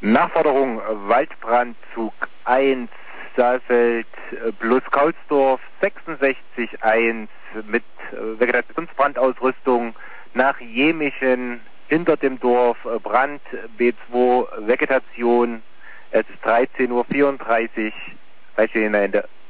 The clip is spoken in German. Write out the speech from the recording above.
Nachforderung Waldbrandzug 1, Saalfeld plus Kaulsdorf 66-1 mit Vegetationsbrandausrüstung nach Jemischen hinter dem Dorf, Brand B2 Vegetation, es ist 13:34 Uhr, 3 Ende.